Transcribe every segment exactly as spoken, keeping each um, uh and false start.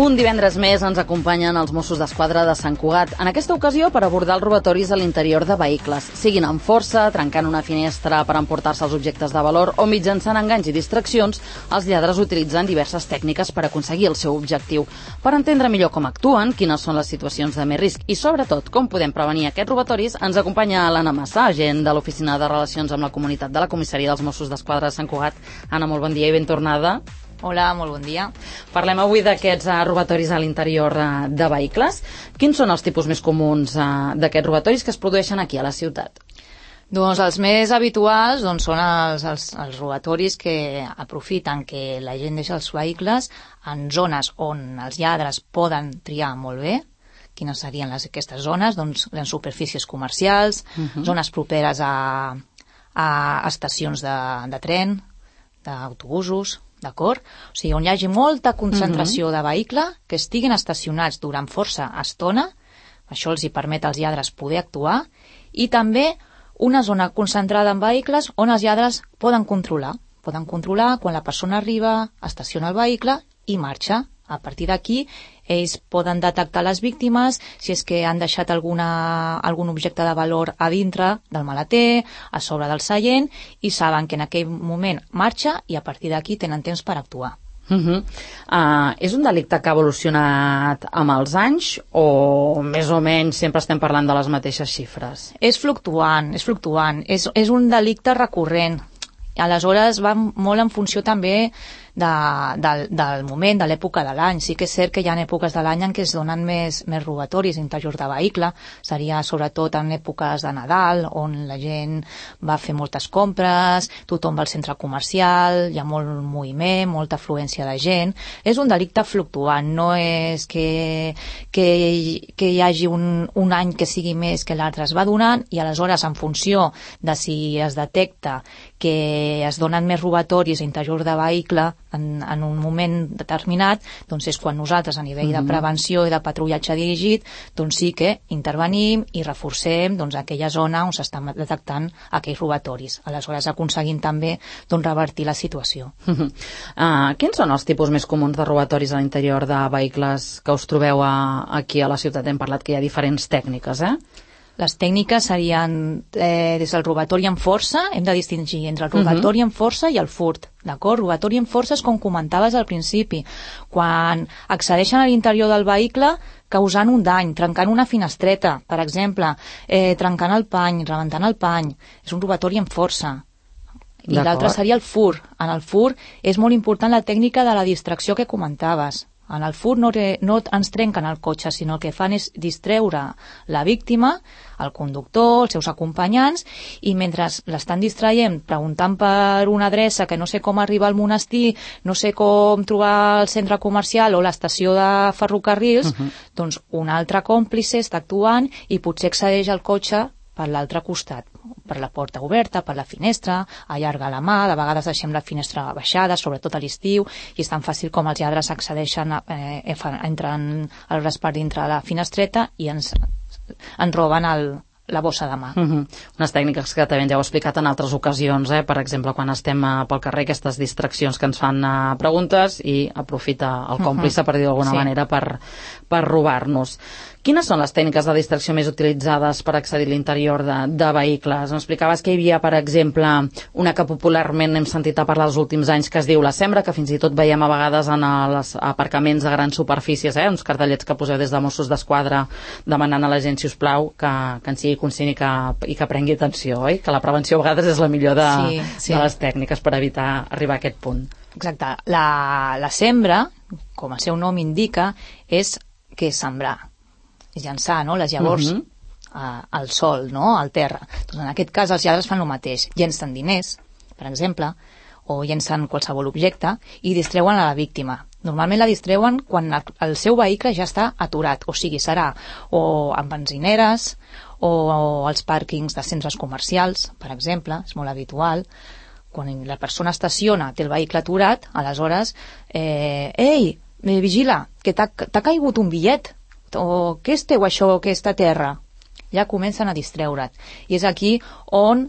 Un divendres més ens acompanyen els Mossos d'Esquadra de Sant Cugat, en aquesta ocasió per abordar els robatoris a l'interior de vehicles, siguin amb força, trencant una finestra per emportar-se els objectes de valor o mitjançant enganys i distraccions, els lladres utilitzen diverses tècniques per aconseguir el seu objectiu. Per entendre millor com actuen, quines són les situacions de més risc i, sobretot, com podem prevenir aquests robatoris, ens acompanya l'Anna Massà, agent de l'Oficina de Relacions amb la Comunitat de la Comissaria dels Mossos d'Esquadra de Sant Cugat. Anna, molt bon dia i ben tornada. Hola, molt bon dia. Parlem avui d'aquests uh, robatoris a l'interior uh, de vehicles. Quins són els tipus més comuns uh, d'aquests robatoris que es produeixen aquí a la ciutat? Doncs els més habituals doncs, són els, els, els robatoris que aprofiten que la gent deixa els vehicles en zones on els lladres poden triar molt bé. Quines serien les, aquestes zones? Doncs les superfícies comercials, uh-huh. zones properes a, a estacions de, de tren, d'autobusos, d'acord? O sigui, on hi hagi molta concentració uh-huh. de vehicle, que estiguin estacionats durant força estona, això els hi permet als lladres poder actuar, i també una zona concentrada en vehicles on els lladres poden controlar. Poden controlar quan la persona arriba, estaciona el vehicle i marxa. A partir d'aquí, ells poden detectar les víctimes, si és que han deixat alguna, algun objecte de valor a dintre del maleter, a sobre del seient, i saben que en aquell moment marxa i a partir d'aquí tenen temps per actuar. Uh-huh. Uh, és un delicte que ha evolucionat amb els anys o més o menys sempre estem parlant de les mateixes xifres? És fluctuant, és fluctuant. És, és un delicte recurrent. Aleshores va molt en funció també de, del, del moment, de l'època de l'any. Sí que és cert que hi ha èpoques de l'any en què es donen més, més robatoris interiors de vehicle. Seria sobretot en èpoques de Nadal, on la gent va fer moltes compres, tothom va al centre comercial, hi ha molt moviment, molta afluència de gent. És un delicte fluctuant, no és que, que, que hi hagi un, un any que sigui més que l'altre. Es va donant i aleshores en funció de si es detecta que es donen més robatoris a interior de vehicle en, en un moment determinat, doncs és quan nosaltres a nivell de prevenció i de patrullatge dirigit doncs sí que intervenim i reforcem doncs, aquella zona on s'estan detectant aquells robatoris. Aleshores aconseguim també doncs, revertir la situació. Uh, quins són els tipus més comuns de robatoris a l'interior de vehicles que us trobeu a, aquí a la ciutat? Hem parlat que hi ha diferents tècniques, eh? Les tècniques serien eh, des del robatori amb força, hem de distingir entre el robatori uh-huh. amb força i el furt, d'acord? Robatori amb força és com comentaves al principi, quan accedeixen a l'interior del vehicle causant un dany, trencant una finestreta, per exemple, eh, trencant el pany, rebentant el pany, és un robatori amb força. I l'altre seria el furt. En el furt és molt important la tècnica de la distracció que comentaves. En el furt no, re, no ens trenquen el cotxe, sinó el que fan és distreure la víctima, el conductor, els seus acompanyants, i mentre l'estan distraient, preguntant per una adreça que no sé com arribar al monestir, no sé com trobar el centre comercial o l'estació de ferrocarrils, uh-huh. doncs un altre còmplice està actuant i potser accedeix al cotxe per l'altre costat, per la porta oberta, per la finestra, allarga la mà, de vegades deixem la finestra baixada, sobretot a l'estiu, i és tan fàcil com els lladres accedeixen, eh, entren el braç per dintre de la finestreta i ens, ens roben el, la bossa de mà. Uh-huh. Unes tècniques que també ja heu explicat en altres ocasions, eh? Per exemple, quan estem uh, pel carrer, aquestes distraccions que ens fan uh, preguntes i aprofita el còmplice, uh-huh. per dir d'alguna sí. manera, per, per robar-nos. Quines són les tècniques de distracció més utilitzades per accedir a l'interior de, de vehicles? Ens explicaves que hi havia, per exemple, una que popularment hem sentit a parlar els últims anys, que es diu la sembra, que fins i tot veiem a vegades en els aparcaments de grans superfícies, eh? Uns cartellets que poseu des de Mossos d'Esquadra demanant a la gent, si us plau, que, que en sigui conscient i que, i que prengui atenció, oi? Que la prevenció a vegades és la millor de, sí, sí. de les tècniques per evitar arribar a aquest punt. Exacte. La, la sembra, com el seu nom indica, és que és sembrar. És llançar, no?, les llavors uh-huh. a, al sol, no?, al terra. Doncs en aquest cas els lladres fan el mateix. Llencen diners, per exemple, o llencen qualsevol objecte i distreuen a la víctima. Normalment la distreuen quan el seu vehicle ja està aturat, o sigui, serà o en benzineres o, o als pàrquings de centres comercials, per exemple, és molt habitual. Quan la persona estaciona, té el vehicle aturat, aleshores, eh, ei, vigila, que t'ha, t'ha caigut un bitllet, o què és teu això, aquesta terra? Ja comencen a distreure't. I és aquí on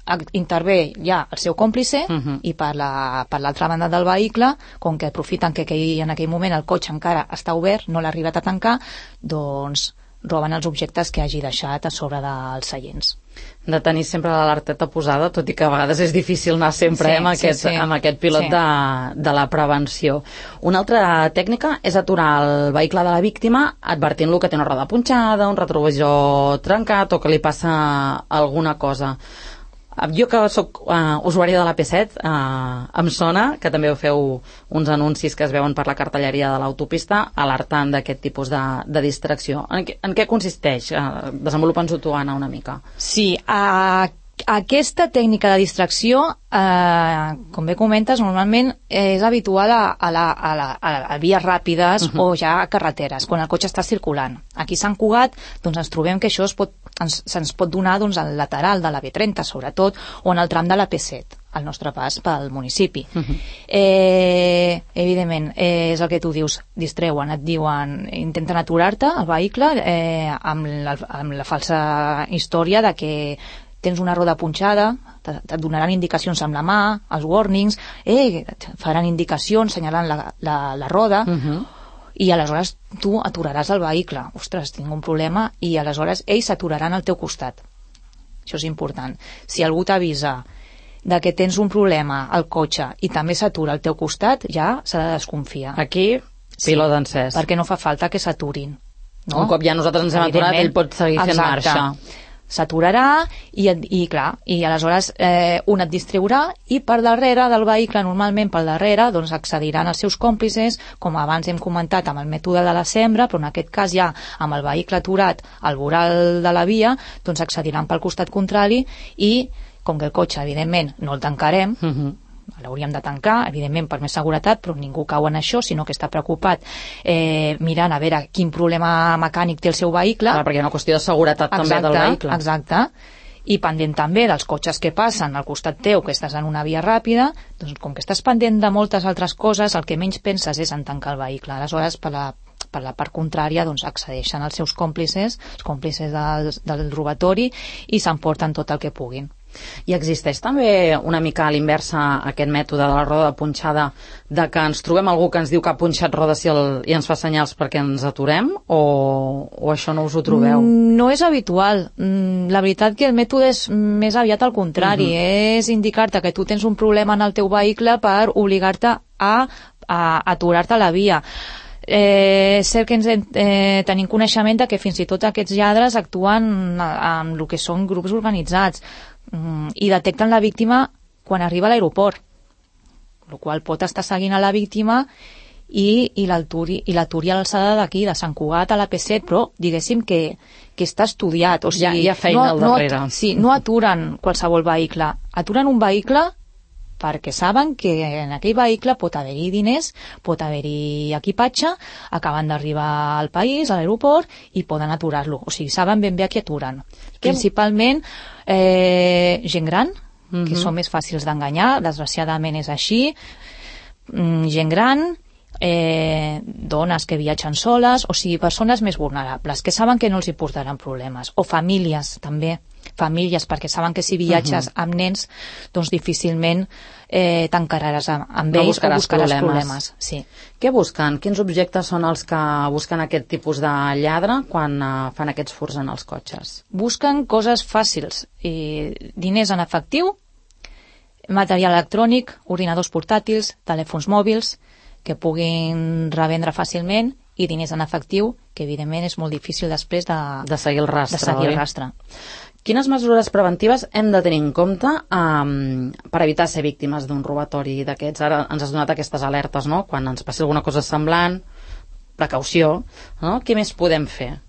intervé ja el seu còmplice uh -huh. i per la, per l'altra banda del vehicle, com que aprofiten que aquell, en aquell moment el cotxe encara està obert, no l'ha arribat a tancar, doncs roben els objectes que hagi deixat a sobre dels seients. De tenir sempre l'alerteta posada, tot i que a vegades és difícil anar sempre sí, amb, aquest, sí, sí. amb aquest pilot sí. de, de la prevenció. Una altra tècnica és aturar el vehicle de la víctima advertint-lo que té una roda punxada, un retrovisor trencat o que li passa alguna cosa. Jo que sóc uh, usuària de l'A P set, uh, em sona que també feu uns anuncis que es veuen per la cartelleria de l'autopista alertant d'aquest tipus de, de distracció. En, en què consisteix? Uh, Desenvolupa'ns-ho tu, Anna, una mica. Sí, uh, aquesta tècnica de distracció, eh, com bé comentes, normalment és habitual a, a, la, a, la, a vies ràpides uh -huh. o ja a carreteres, quan el cotxe està circulant. Aquí a Sant Cugat doncs, ens trobem que això es pot, ens, se'ns pot donar doncs, al lateral de la B trenta, sobretot, o en el tram de la P set, al nostre pas pel municipi. Uh -huh. eh, evidentment, eh, és el que tu dius, distreuen, et diuen, intenten aturar-te, el vehicle, eh, amb, la, amb la falsa història de que tens una roda punxada, et donaran indicacions amb la mà, els warnings, eh, faran indicacions senyalant la, la, la roda, uh -huh. i aleshores tu aturaràs el vehicle. Ostres, tinc un problema, i aleshores ells s'aturaran al teu costat. Això és important. Si algú t'avisa de que tens un problema al cotxe i també s'atura al teu costat, ja s'ha de desconfiar. Aquí, pilot encès. Perquè no fa falta que s'aturin. No? Un cop ja nosaltres ens hem aturat, ell pot seguir fent Exacte. marxa. S'aturarà i, i clar, i aleshores eh, un et distraurà i per darrere del vehicle, normalment per darrere, doncs accediran els seus còmplices, com abans hem comentat amb el mètode de la sembra, però en aquest cas ja amb el vehicle aturat al voral de la via, doncs accediran pel costat contrari i, com que el cotxe, evidentment, no el tancarem, uh-huh. l'hauríem de tancar, evidentment per més seguretat, però ningú cau en això, sinó que està preocupat eh, mirant a veure quin problema mecànic té el seu vehicle. Clar, perquè hi ha una qüestió de seguretat exacte, també del vehicle. Exacte, i pendent també dels cotxes que passen al costat teu, que estàs en una via ràpida, doncs com que estàs pendent de moltes altres coses, el que menys penses és en tancar el vehicle. Aleshores, per la, per la part contrària, doncs accedeixen als seus còmplices, els còmplices del, del robatori, i s'emporten tot el que puguin. I existeix també una mica a l'inversa aquest mètode de la roda punxada, de que ens trobem algú que ens diu que ha punxat rodes i, el, i ens fa senyals perquè ens aturem, o, o això no us ho trobeu? No és habitual. La veritat que el mètode és més aviat al contrari. Uh-huh. És indicar-te que tu tens un problema en el teu vehicle per obligar-te a, a aturar-te a la via. Eh, és cert que ens eh, tenim coneixement de que fins i tot aquests lladres actuen amb el que són grups organitzats i detecten la víctima quan arriba a l'aeroport, el qual pot estar seguint a la víctima i, i l'aturi a l'alçada d'aquí, de Sant Cugat a la P set, però diguéssim que, que està estudiat. O sigui, ja, hi ha feina no, al darrere. No, sí, no aturen qualsevol vehicle, aturen un vehicle perquè saben que en aquell vehicle pot haver-hi diners, pot haver-hi equipatge, acaben d'arribar al país, a l'aeroport, i poden aturar-lo. O sigui, saben ben bé a qui aturen. Que... Principalment eh, gent gran, uh-huh. que són més fàcils d'enganyar, desgraciadament és així, mm, gent gran, eh, dones que viatgen soles, o sigui, persones més vulnerables, que saben que no els hi portaran problemes, o famílies també, famílies, perquè saben que si viatges uh-huh. amb nens, doncs difícilment eh, t'encararàs amb, amb no ells buscaràs o buscaràs problemes. problemes. Sí. Què busquen? Quins objectes són els que busquen aquest tipus de lladre quan uh, fan aquests furts en els cotxes? Busquen coses fàcils, eh, diners en efectiu, material electrònic, ordinadors portàtils, telèfons mòbils, que puguin revendre fàcilment, i diners en efectiu, que evidentment és molt difícil després de, de seguir el rastre. De seguir oi? el rastre. Quines mesures preventives hem de tenir en compte um, per evitar ser víctimes d'un robatori d'aquests? Ara ens has donat aquestes alertes, no? Quan ens passi alguna cosa semblant, precaució, no? Què més podem fer?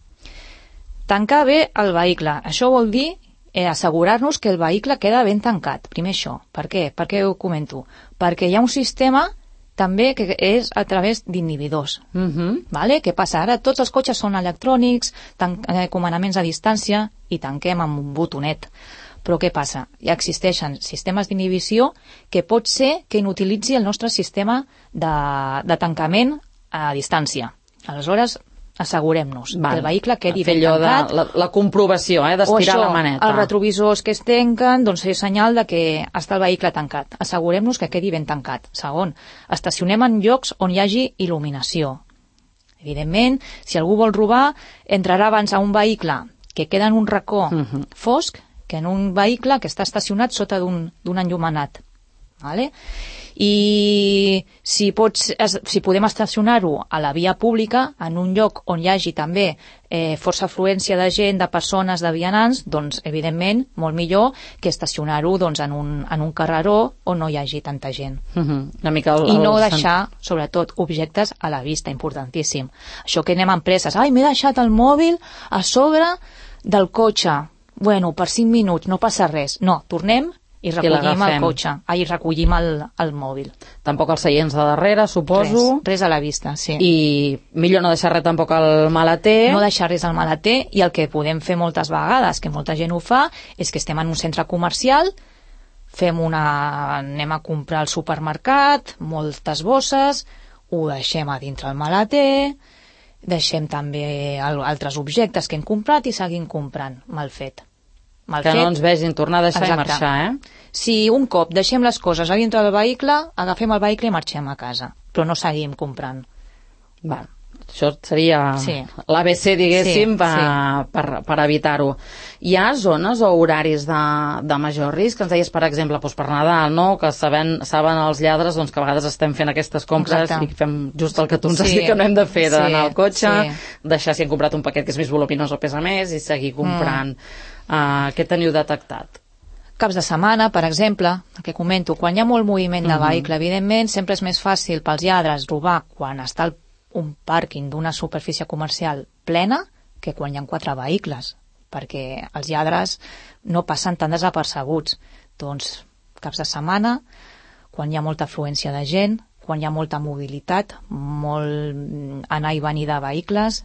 Tancar bé el vehicle. Això vol dir eh, assegurar-nos que el vehicle queda ben tancat. Primer això. Per què? Per què ho comento? Perquè hi ha un sistema també que és a través d'inhibidors. Uh-huh. Vale? Què passa? Ara tots els cotxes són electrònics, tan, eh, comandaments a distància, i tanquem amb un botonet. Però què passa? Ja existeixen sistemes d'inhibició que pot ser que inutilitzi el nostre sistema de, de tancament a distància. Aleshores, assegurem-nos Val. que el vehicle quedi Fer ben allò tancat. De, la, la comprovació, eh, d'estirar la maneta. Els retrovisors que es tanquen, doncs és senyal de que està el vehicle tancat. Assegurem-nos que quedi ben tancat. Segon, estacionem en llocs on hi hagi il·luminació. Evidentment, si algú vol robar, entrarà abans a un vehicle que queda en un racó uh -huh. fosc que en un vehicle que està estacionat sota d'un enllumenat. Vale? I si, pots, si podem estacionar-ho a la via pública, en un lloc on hi hagi també eh, força afluència de gent, de persones, de vianants, doncs, evidentment, molt millor que estacionar-ho doncs, en, un, en un carreró on no hi hagi tanta gent. Uh -huh. Una mica el, I no el... deixar, sobretot, objectes a la vista, importantíssim. Això que anem a empreses, ai, m'he deixat el mòbil a sobre del cotxe. Bueno, per cinc minuts, no passa res. No, tornem i recollim el cotxe, ai, recollim el, el mòbil. Tampoc els seients de darrere, suposo. Res, res a la vista, sí. I millor no deixar res tampoc al maleter. No deixar res al maleter, i el que podem fer moltes vegades, que molta gent ho fa, és que estem en un centre comercial, fem una... anem a comprar al supermercat, moltes bosses, ho deixem a dintre el maleter, deixem també altres objectes que hem comprat i seguim comprant. Mal fet. Mal que fet. No ens vegin tornar a deixar Exacte. I marxar, eh? Si un cop deixem les coses a dintre del vehicle, agafem el vehicle i marxem a casa, però no seguim comprant. Va, això seria sí. l'A B C, diguéssim, sí, per, sí. per, per evitar-ho. Hi ha zones o horaris de, de major risc? Ens deies, per exemple, doncs per Nadal, no? Que saben, saben els lladres doncs, que a vegades estem fent aquestes compres Exacte. I fem just el que tu ens has sí. dit que no hem de fer, d'anar sí. al cotxe, sí. deixar si hem comprat un paquet que és més voluminós o pesa més i seguir comprant. Mm. Uh, què teniu detectat? Caps de setmana, per exemple, el que comento, quan hi ha molt moviment de vehicle, uh -huh. evidentment, sempre és més fàcil pels lladres robar quan està el, un pàrquing d'una superfície comercial plena que quan hi ha quatre vehicles, perquè els lladres no passen tan desapercebuts. Doncs, caps de setmana, quan hi ha molta afluència de gent, quan hi ha molta mobilitat, molt anar i venir de vehicles.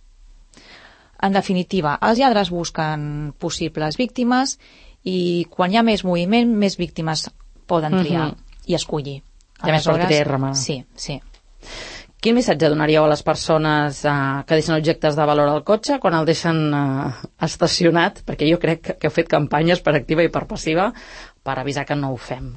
En definitiva, els lladres busquen possibles víctimes i quan hi ha més moviment, més víctimes poden triar uh -huh. i escollir. Hi ha més per triar i remar. Sí, sí. Quin missatge donaríeu a les persones eh, que deixen objectes de valor al cotxe quan el deixen eh, estacionat? Perquè jo crec que, que heu fet campanyes per activa i per passiva per avisar que no ho fem.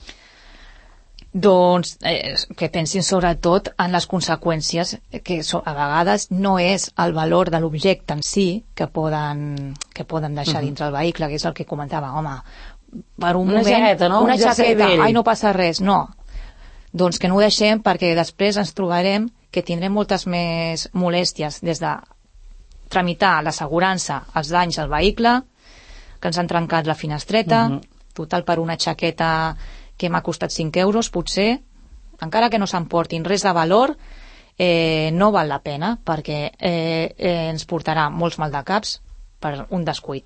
Doncs eh, que pensin sobretot en les conseqüències, que so, a vegades no és el valor de l'objecte en si que poden, que poden deixar uh-huh. dintre el vehicle, que és el que comentava, home, per un una moment... jaqueta, no? Una un jaqueta, ai, no passa res, no. Doncs que no ho deixem perquè després ens trobarem que tindrem moltes més molèsties des de tramitar l'assegurança, els danys al vehicle, que ens han trencat la finestreta, uh-huh. total per una jaqueta que m'ha costat cinc euros, potser, encara que no s'emportin res de valor, eh, no val la pena, perquè eh, eh, ens portarà molts maldecaps per un descuit.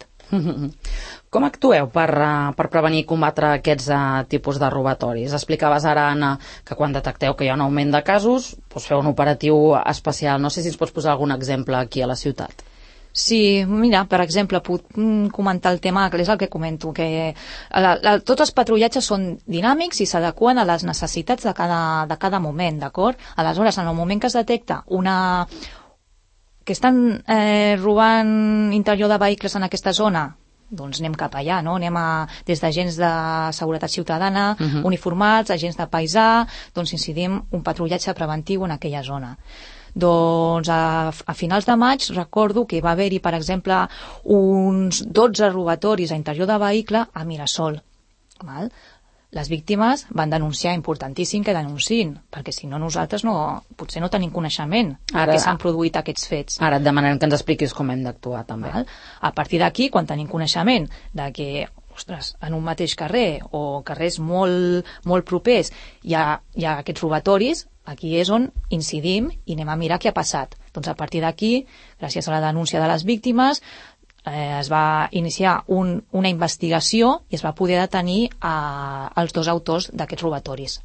Com actueu per, uh, per prevenir i combatre aquests uh, tipus de robatoris? Explicaves ara, Anna, que quan detecteu que hi ha un augment de casos, doncs feu un operatiu especial. No sé si ens pots posar algun exemple aquí a la ciutat. Sí, mira, per exemple, puc comentar el tema, que és el que comento, que la, la, tots els patrullatges són dinàmics i s'adequen a les necessitats de cada, de cada moment, d'acord? Aleshores, en el moment que es detecta una... que estan eh, robant interior de vehicles en aquesta zona, doncs anem cap allà, no? Anem a, des d'agents de seguretat ciutadana, uh-huh. uniformats, agents de paisà, doncs incidim un patrullatge preventiu en aquella zona. Doncs a, a finals de maig recordo que va haver-hi, per exemple, uns dotze robatoris a interior de vehicle a Mirasol. Val? Les víctimes van denunciar, importantíssim que denunciïn, perquè si no nosaltres no, potser no tenim coneixement ara, que s'han produït aquests fets. Ara et demanem que ens expliquis com hem d'actuar també. Val? A partir d'aquí, quan tenim coneixement de que ostres, en un mateix carrer o carrers molt, molt propers hi ha, hi ha aquests robatoris, aquí és on incidim i anem a mirar què ha passat. Doncs a partir d'aquí, gràcies a la denúncia de les víctimes, eh, es va iniciar un, una investigació i es va poder detenir a, els dos autors d'aquests robatoris.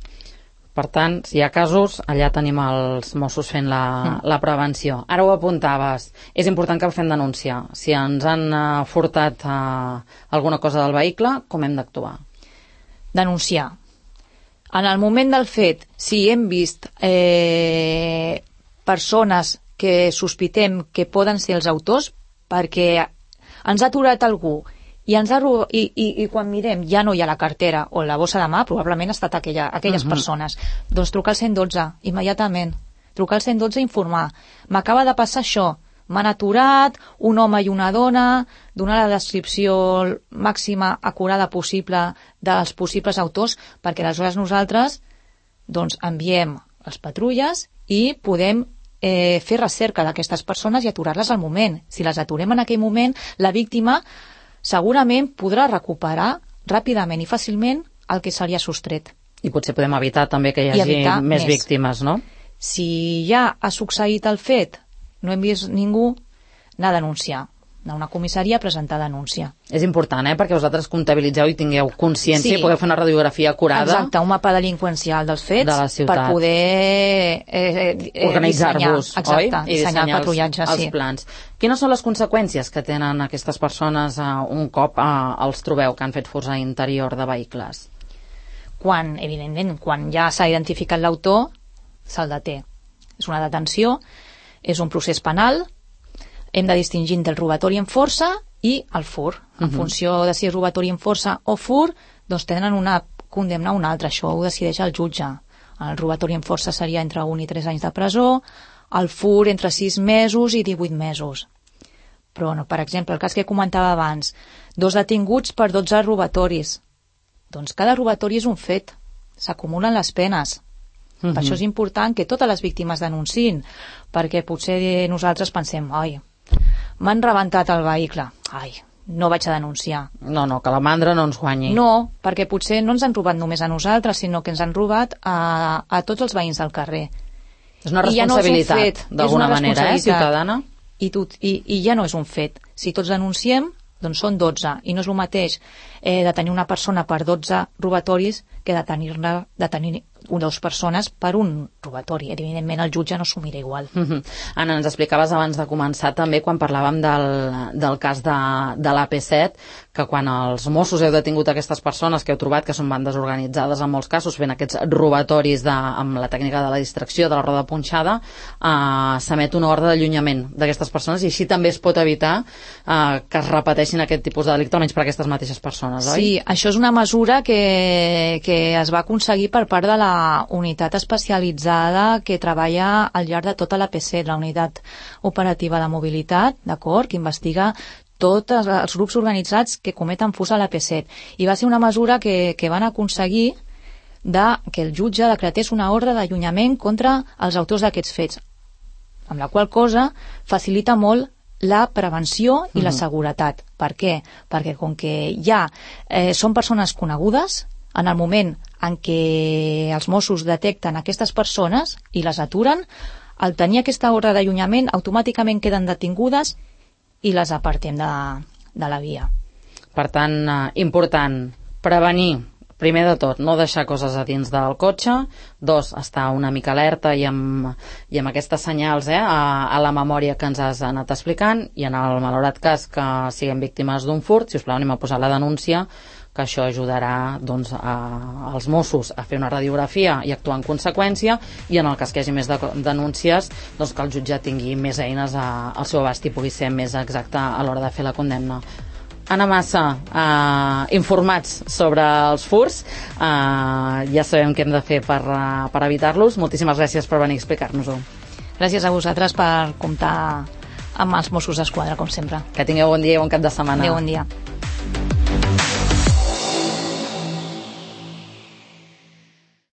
Per tant, si hi ha casos, allà tenim els Mossos fent la, mm. la prevenció. Ara ho apuntaves. És important que fem denúncia. Si ens han uh, furtat uh, alguna cosa del vehicle, com hem d'actuar? Denunciar. En el moment del fet, si hem vist eh, persones que sospitem que poden ser els autors perquè ens ha aturat algú i, ens ha robat, i, i, i quan mirem ja no hi ha la cartera o la bossa de mà, probablement ha estat aquella, aquelles uh-huh. persones. Doncs trucar al cent dotze immediatament. Trucar al cent dotze i informar. M'acaba de passar això. M'han aturat, un home i una dona, donar la descripció màxima acurada possible dels possibles autors, perquè aleshores nosaltres doncs, enviem les patrulles i podem eh, fer recerca d'aquestes persones i aturar-les al moment. Si les aturem en aquell moment, la víctima segurament podrà recuperar ràpidament i fàcilment el que se li ha sostret. I potser podem evitar també que hi hagi més, més víctimes, no? Si ja ha succeït el fet, no hem vist ningú, anar a denunciar, anar a una comissaria a presentar denúncia. És important, eh?, perquè vosaltres comptabilitzeu i tingueu consciència sí. i podeu fer una radiografia acurada. Exacte, un mapa delinqüencial dels fets de la ciutat. Per poder eh, eh, organitzar-vos, exacte, oi? I dissenyar el patrullatge, els, sí. els plans. Quines són les conseqüències que tenen aquestes persones eh, un cop eh, els trobeu que han fet furs a interior de vehicles? Quan, evidentment, quan ja s'ha identificat l'autor, se'l deté. És una detenció, és un procés penal, hem de distingir entre el robatori en força i el fur. En uh-huh. funció de si és robatori en força o fur, doncs tenen una condemna o una altra. Això ho decideix el jutge. El robatori en força seria entre un i tres anys de presó, el fur entre sis mesos i divuit mesos. Però, no, per exemple, el cas que comentava abans, dos detinguts per dotze robatoris. Doncs cada robatori és un fet. S'acumulen les penes. Uh-huh. Per això és important que totes les víctimes denunciïn, perquè potser nosaltres pensem, oi, m'han rebentat el vehicle, ai, no vaig a denunciar. No, no, que la mandra no ens guanyi. No, perquè potser no ens han robat només a nosaltres, sinó que ens han robat a, a tots els veïns del carrer. És una responsabilitat, ja no és un fet, d'alguna manera, eh, ciutadana? I, tu, i, I ja no és un fet. Si tots denunciem, doncs són dotze, i no és el mateix eh, detenir una persona per dotze robatoris que detenir-ne, detenir dues persones per un robatori. Evidentment el jutge no s'ho mira igual. Uh-huh. Anna, ens explicaves abans de començar també quan parlàvem del, del cas de, de l'A P set, que quan els Mossos heu detingut aquestes persones que heu trobat que són bandes organitzades en molts casos fent aquests robatoris de, amb la tècnica de la distracció, de la roda punxada, eh, s'emet una ordre d'allunyament d'aquestes persones i així també es pot evitar eh, que es repeteixin aquest tipus de delicte, almenys per aquestes mateixes persones, oi? Sí, això és una mesura que, que es va aconseguir per part de la unitat especialitzada que treballa al llarg de tota l'A P set, la unitat operativa de mobilitat, d'acord, que investiga tots els grups organitzats que cometen furs a l'A P set. I va ser una mesura que, que van aconseguir de, que el jutge decretés una ordre d'allunyament contra els autors d'aquests fets, amb la qual cosa facilita molt la prevenció i la seguretat. Per què? Perquè com que ja eh, són persones conegudes, en el moment en què els Mossos detecten aquestes persones i les aturen, al tenir aquesta ordre d'allunyament automàticament queden detingudes i les apartem de, de la via. Per tant, eh, important, prevenir, primer de tot, no deixar coses a dins del cotxe, dos, estar una mica alerta i amb, i amb aquestes senyals eh, a, a la memòria que ens has anat explicant, i en el malaurat cas que siguem víctimes d'un furt, si us plau, anem a posar la denúncia, que això ajudarà doncs, a, als Mossos a fer una radiografia i actuar en conseqüència, i en el cas que hi hagi més de, denúncies, doncs que el jutge tingui més eines a, al seu abast i pugui ser més exacte a l'hora de fer la condemna. Anna Massa, eh, informats sobre els furs, eh, ja sabem què hem de fer per, uh, per evitar-los. Moltíssimes gràcies per venir a explicar-nos-ho. Gràcies a vosaltres per comptar amb els Mossos d'Esquadra, com sempre. Que tingueu bon dia i bon cap de setmana. Adéu, bon dia.